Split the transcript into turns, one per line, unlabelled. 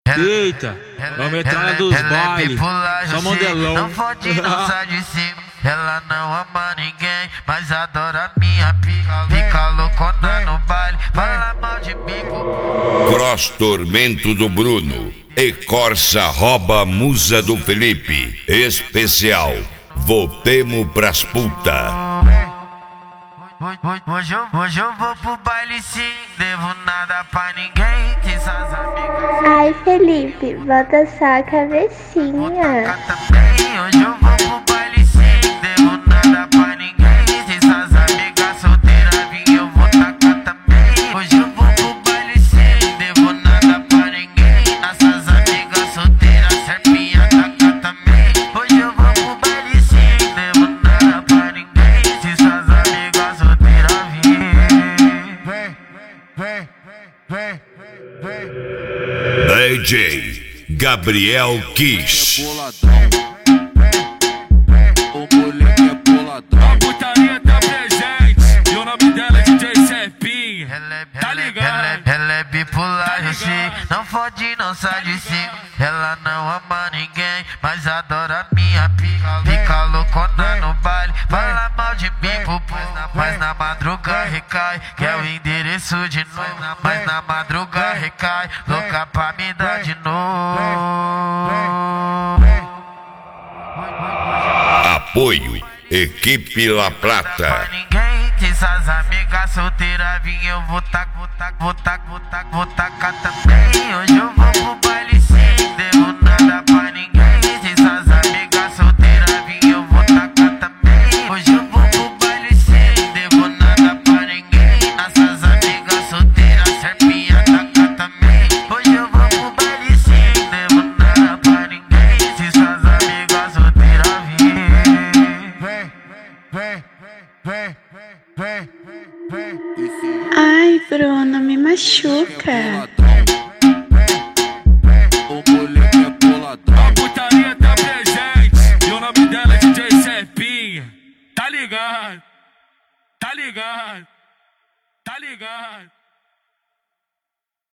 Eita, vamos entrar na dos bailes, só modelão.
Não fode, não sai de cima. Ela não ama ninguém, mas adora minha pica. Fica loucona no baile, fala mal de bico.
Cross Tormento do Bruno e Corsa rouba musa do Felipe. Especial, voltemos pras puta.
Hoje eu vou pro baile sim, devo nada pra ninguém, que essas amigas.
Ai, Felipe, bota só a cabecinha.
Hoje eu vou pro baile sim, devo nada pra ninguém, se essas amigas solteiras vir eu vou tacar também. Hoje eu vou pro baile sim, devo nada pra ninguém, essas amigas solteiras serpinha tacar também. Hoje eu vou pro baile sim, devo nada pra ninguém, se essas amigas solteiras vir.
DJ Gabriel Kiss.
O moleque é boladão. A putaria tá presente e o nome dela é DJ Serpinha. Tá ligado?
Ela é bipolar, eu sei. Não fode, não sai de cima. Ela não ama ninguém, mas adora minha pica. Fica loucona no baile, fala mal de mim, mas na madruga recai. Quer o endereço de novo, mas na madruga recai. Louca pra me dar de novo.
Apoio Equipe La Plata.
Ninguém, que essas amigas solteiras vir eu vou tacar também. Hoje eu vou pro baile sim, devo nada pra ninguém, se essas amigas solteiras vir eu vou tacar também. Hoje eu vou pro baile sim, devo nada pra ninguém, essas amigas solteiras serpinha tacar também. Hoje eu vou pro baile sim, devo nada pra ninguém, se essas amigas solteiras vir.
Ai, Bruno, me machuca.
O moleque é boladão. A putaria tá presente e o nome dela é DJ Serpinha. Tá ligado? Tá ligado? Tá ligado?